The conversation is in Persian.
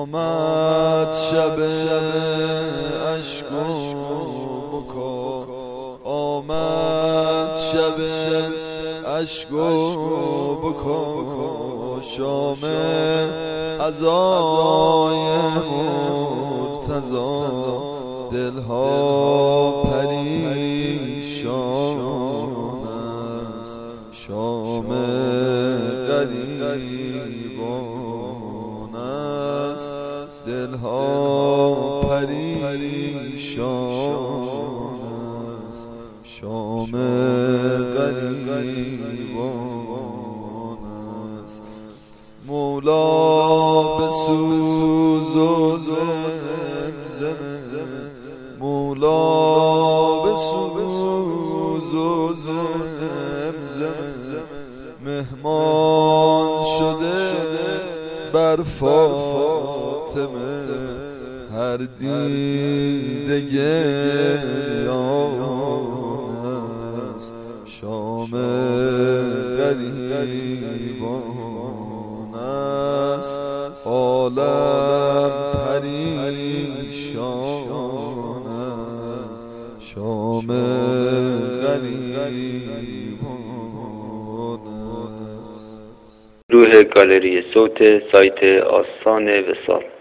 آمد شب اشک و بکا، آمد شب اشک و بکا، شام عزای مرتضی، دلها پریشان است، شام غریبان است، دلها پریشان است، شام غریبان است. مولا به سوز و زمزمه، مولا به سوز و زمزمه، مهمان شده بر فاطمه، هر دیده گریان است، شام غریبان است، عالم پریشان است، شام غریبان است. گروه گالری صوت سایت آستان وصال.